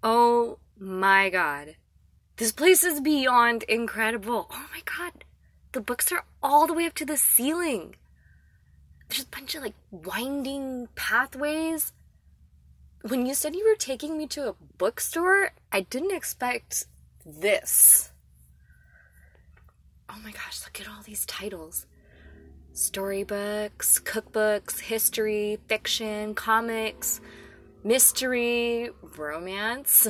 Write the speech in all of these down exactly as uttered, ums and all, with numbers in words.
Oh my god. This place is beyond incredible. Oh my god. The books are all the way up to the ceiling. There's a bunch of like winding pathways. When you said you were taking me to a bookstore, I didn't expect this. Oh my gosh, look at all these titles. Storybooks, cookbooks, history, fiction, comics, mystery, romance.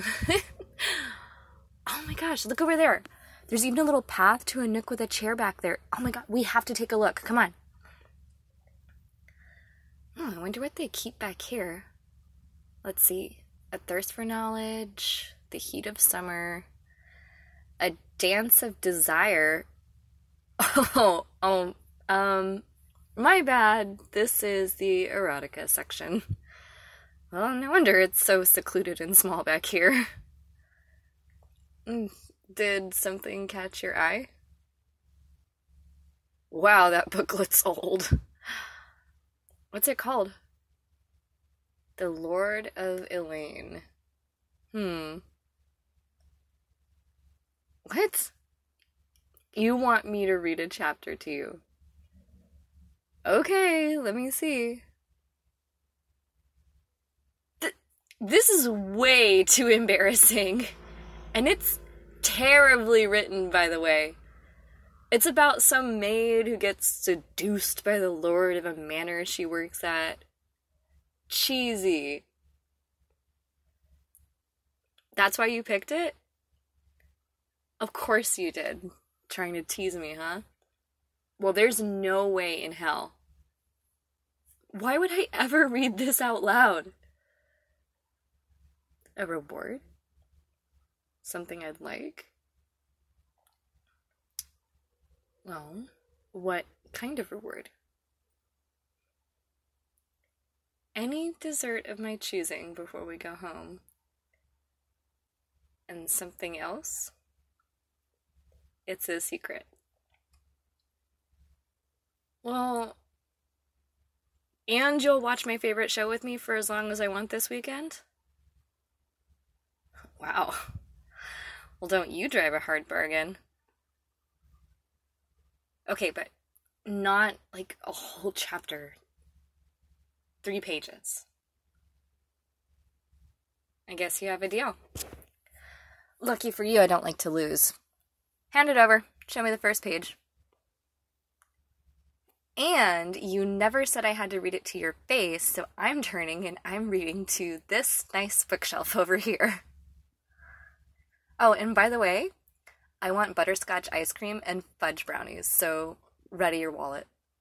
Oh my gosh, look over there. There's even a little path to a nook with a chair back there. Oh my god, we have to take a look. Come on. Oh, I wonder what they keep back here. Let's see. A thirst for knowledge, the heat of summer, a dance of desire. Oh, oh, um, my bad. This is the erotica section. Well, no wonder it's so secluded and small back here. Did something catch your eye? Wow, that book looks old. What's it called? The Lord of Elaine. Hmm. What? You want me to read a chapter to you? Okay, let me see. Th- this is way too embarrassing. And it's terribly written, by the way. It's about some maid who gets seduced by the lord of a manor she works at. Cheesy. That's why you picked it? Of course you did. Trying to tease me, huh? Well, there's no way in hell. Why would I ever read this out loud? A reward? Something I'd like? Well, what kind of reward? Any dessert of my choosing before we go home. And something else? It's a secret. Well, and you'll watch my favorite show with me for as long as I want this weekend? Wow. Well, don't you drive a hard bargain. Okay, but not like a whole chapter. Three pages. I guess you have a deal. Lucky for you, I don't like to lose. Hand it over. Show me the first page. And you never said I had to read it to your face, so I'm turning and I'm reading to this nice bookshelf over here. Oh, and by the way, I want butterscotch ice cream and fudge brownies, so ready your wallet.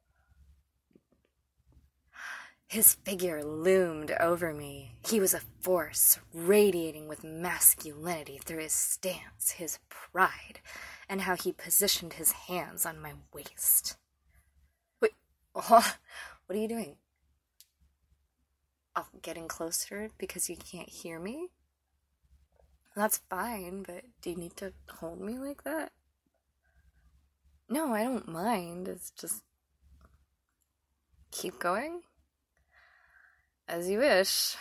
His figure loomed over me. He was a force, radiating with masculinity through his stance, his pride, and how he positioned his hands on my waist. Wait, oh, what are you doing? Oh, getting closer because you can't hear me? That's fine, but do you need to hold me like that? No, I don't mind. It's just... keep going? As you wish.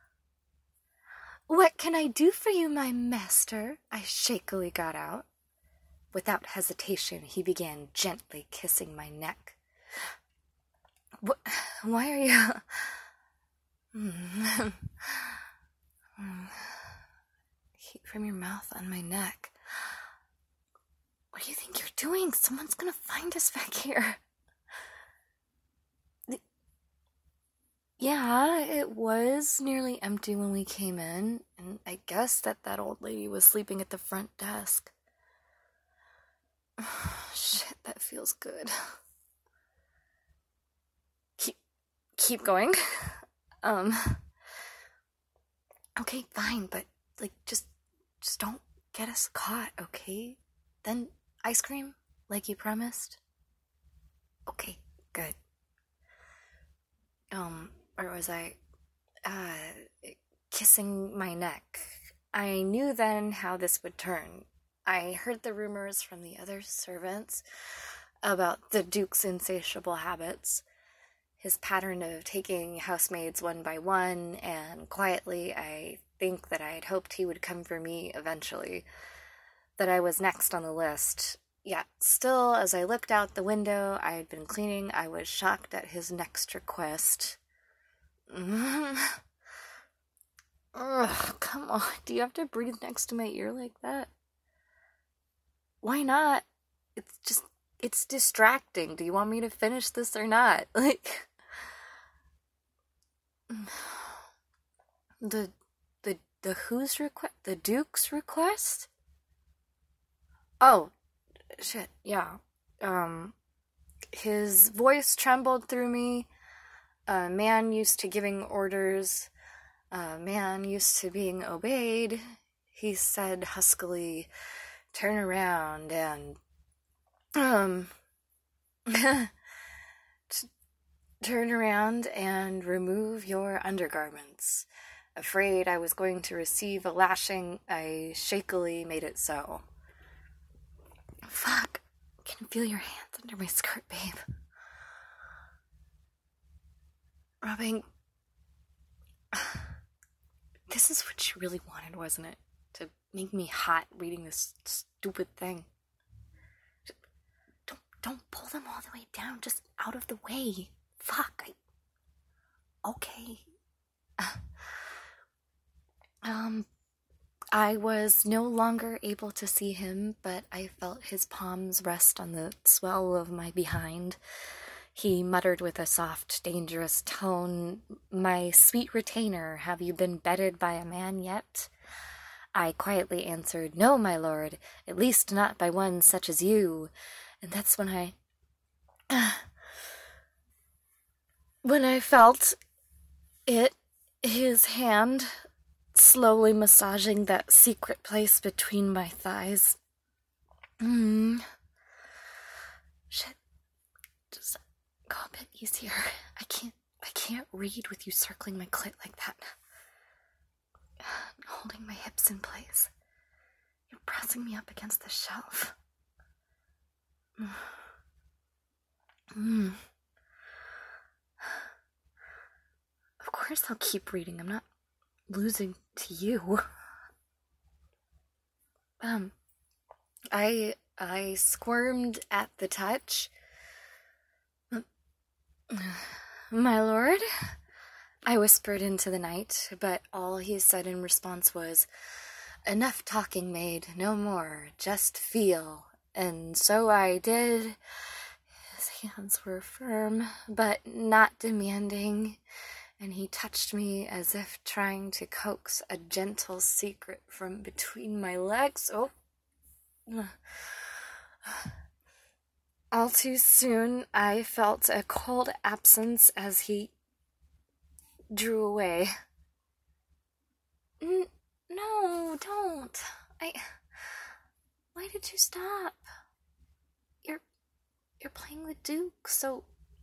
What can I do for you, my master? I shakily got out. Without hesitation, he began gently kissing my neck. What? Why are you... Heat from your mouth on my neck. What do you think you're doing? Someone's gonna find us back here. Yeah, it was nearly empty when we came in, and I guess that that old lady was sleeping at the front desk. Shit, that feels good. Keep, keep going. Um, okay, fine, but, like, just, just don't get us caught, okay? Then ice cream, like you promised? Okay, good. Um... Or was I, uh, kissing my neck? I knew then how this would turn. I heard the rumors from the other servants about the Duke's insatiable habits. his pattern of taking housemaids one by one, and quietly I think that I had hoped he would come for me eventually, that I was next on the list. Yet, still, as I looked out the window I had been cleaning, I was shocked at his next request. Ugh, come on, do you have to breathe next to my ear like that? Why not? It's just, it's distracting. Do you want me to finish this or not? Like, the, the, the whose request? The Duke's request? Oh, shit, yeah. Um, his voice trembled through me. A man used to giving orders. A man used to being obeyed. He said huskily, "Turn around and, um, t- turn around and remove your undergarments." Afraid I was going to receive a lashing, I shakily made it so. Fuck. I can feel your hands under my skirt, babe. Rubbing. This is what you really wanted, wasn't it? To make me hot reading this stupid thing. Don't, don't pull them all the way down, just out of the way. Fuck, I... Okay. Um... I was no longer able to see him, but I felt his palms rest on the swell of my behind. He muttered with a soft, dangerous tone, "My sweet retainer, have you been bedded by a man yet?" I quietly answered, "No, my lord, at least not by one such as you." And that's when I... when I felt it, his hand... slowly massaging that secret place between my thighs. Mm. Shit. Just go a bit easier. I can't, I can't read with you circling my clit like that. Holding my hips in place. You're pressing me up against the shelf. Mm. Mm. Of course I'll keep reading. I'm not losing to you. Um, I, I squirmed at the touch. "My lord?" I whispered into the night, but all he said in response was, "Enough talking, maid, no more, just feel." And so I did. His hands were firm, but not demanding, and he touched me as if trying to coax a gentle secret from between my legs. Oh. All too soon, I felt a cold absence as he drew away. N- no, don't. I... Why did you stop? You're... You're playing the Duke, so...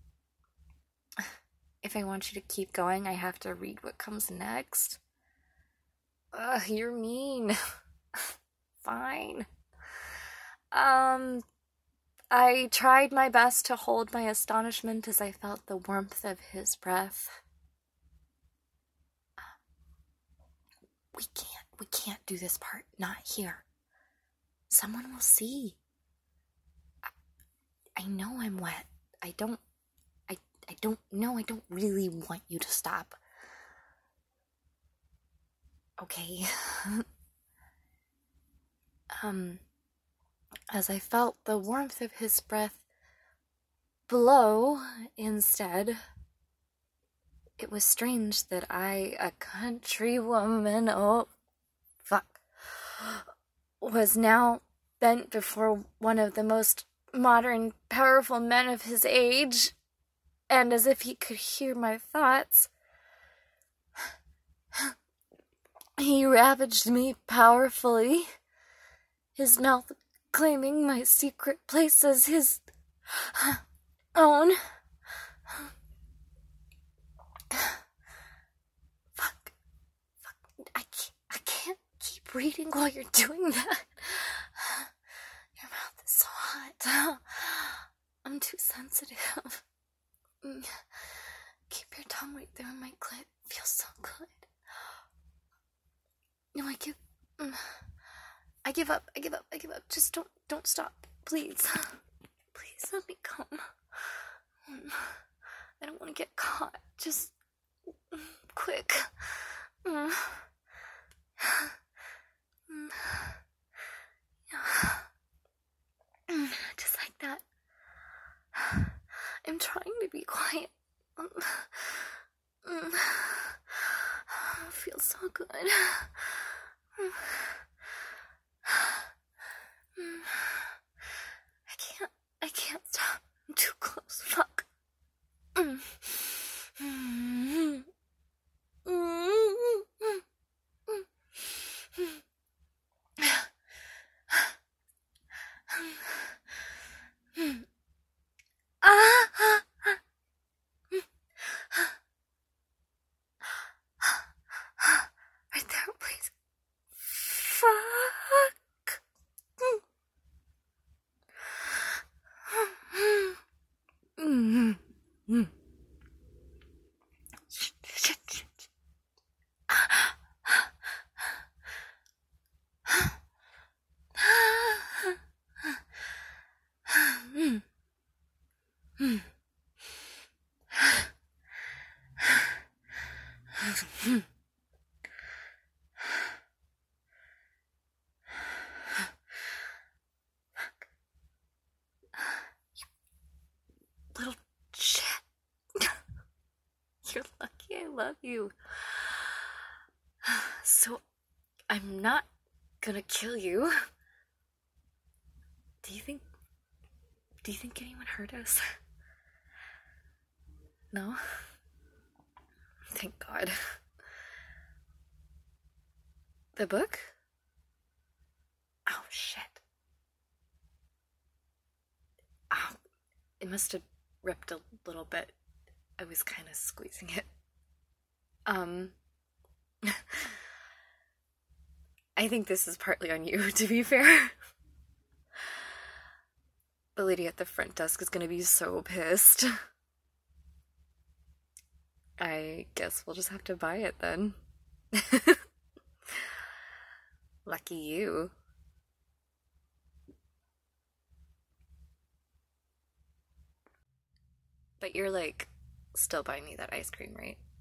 If I want you to keep going, I have to read what comes next. Ugh, you're mean. Fine. Um, I tried my best to hold my astonishment as I felt the warmth of his breath. We can't, we can't do this part, not here. Someone will see. I, I know I'm wet. I don't... I don't know, I don't really want you to stop. Okay. um, as I felt the warmth of his breath blow instead, it was strange that I, a country woman, oh, fuck, was now bent before one of the most modern, powerful men of his age, and as if he could hear my thoughts, he ravaged me powerfully, his mouth claiming my secret place as his own. Fuck. Fuck. I can't, I can't keep reading while you're doing that. Your mouth is so hot. I'm too sensitive. there on my clit. Feels so good. No, I give. Mm, I give up. I give up. I give up. Just don't, don't stop, please. Please let me come. Mm, I don't want to get caught. Just mm, quick. Mm. Mm. Yeah. Just like that. I'm trying to be quiet. Um, mm. It feels so good. Mm. I can't, I can't stop. I'm too close. Fuck. Mm. Mm. Mm. Mm. Ah! Right there, please. Fuck. Mm. Mm. Shit, shit, shit. Mm. Mm. Mm. Little shit. You're lucky I love you. So, I'm not gonna kill you. Do you think... Do you think anyone heard us? No? Thank God. The book? Oh, shit. Oh, it must have ripped a little bit. I was kind of squeezing it. Um... I think this is partly on you, to be fair. The lady at the front desk is gonna be so pissed. I guess we'll just have to buy it then. Lucky you. But you're like, still buying me that ice cream, right?